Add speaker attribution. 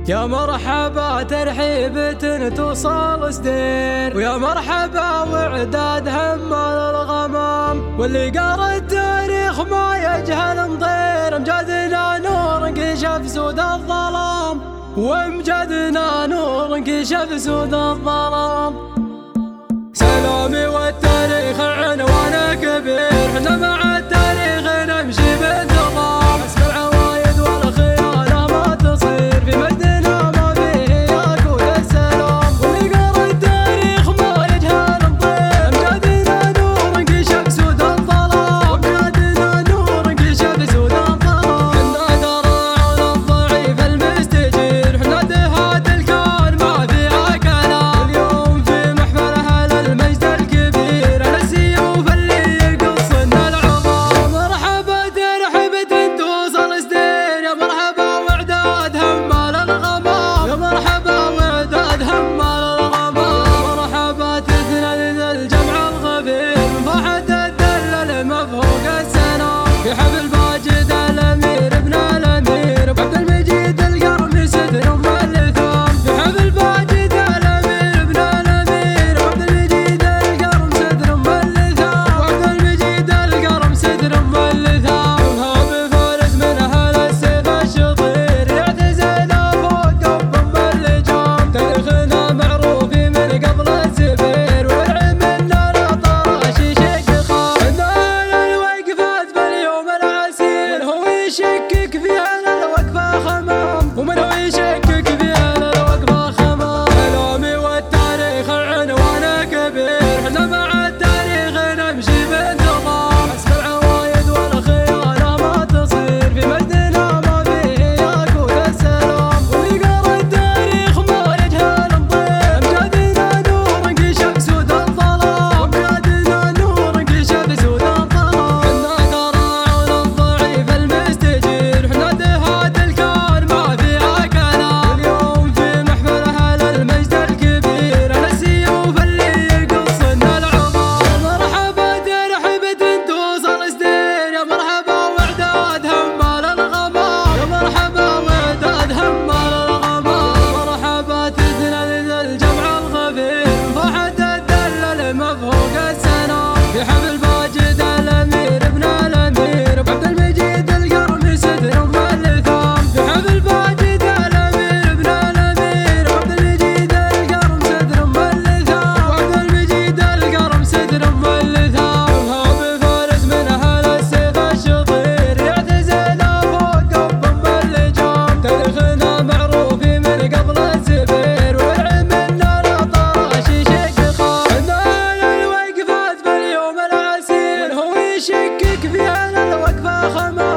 Speaker 1: يا مرحبا ترحيبة توصل سدير، ويا مرحبا وعداد همال الغمام، واللي قرا التاريخ ما يجهل مطير. امجدنا نور انكشف سود الظلام، وامجدنا نور انكشف سود الظلام. سلامي والتاريخ عنوانه كبير، احنا مع التاريخ نمشي بانتظام. اسم العوايد والخيانة ما تصير في مجدنا، ما فيه ياقوت السلام. واللي قرا التاريخ ما يجهل مطير. امجدنا نور انكشف سود الظلام، امجدنا نور انكشف سود الظلام. حنا دراعنا الضعيف المستجير، حنا دهات الكون ما فيها كلام. اليوم في محفل اهل المجد الكبير، على السيوف اللي يقصن العظام. مرحبا ترحيبة توصل سدير، يا مرحبا وعداد همال الغمام، يا مرحبا وعداد همال الغمام. مرحبا تثنى الجمع الغفير، من فرحة الدلة المفهوق السلام. في حفل باجد الامير ابن الامير، وعبد المجيد القرن ستر اللثام. في حفل باجد الامير ابن الامير، وعبد المجيد القرن ستر اللثام. وعبد المجيد القرن ستر اللثام. وهاب فارس من اهل السيف الشطير، يعتزنا فوق قب اللجام. تاريخنا معروف من قبل الزفير، والعلم منا الطراشي شق خام. عندنا الوقفات باليوم العسير، من هو يشكك فيها الوقفة خمام، ومن هو يشكك فيها الوقفة خمام. سلامي والتاريخ عنوانه كبير، احنا مع التاريخ نمشي بانتظام. اسم العوايد والخيانة ما تصير في مجدنا، ما فيه ياقوت السلام. واللي قرا التاريخ ما يجهل مطير. امجدنا نور انكشف سود الظلام، امجدنا نور انكشف سود الظلام. حنا دراعنا الضعيف المستجير، حنا دهات الكون ما فيها كلام. اليوم في محفل اهل المجد الكبير، على السيوف اللي يقصن العظام. يا مرحبا ترحيبة توصل سدير، يا مرحبا وعداد همال الغمام، يا مرحبا وعداد همال الغمام. مرحبا تثنى الجمع الغفير، من فرحة الدلة المفهوق السلام. في حفل باجد الامير ابن الامير، وعبد المجيد القرن ستر اللثام. في حفل باجد الامير ابن الامير، وعبد المجيد القرن ستر اللثام. وعبد المجيد القرن ستر اللثام. وهاب فارس من اهل السيف الشطير، يعتزنا فوق قب اللجام. تاريخنا معروف من قبل الزفير، والعلم منا الطراشي شق خام. عندنا الوقفات باليوم العسير، من هو يشكك فيها الوقفة خمام.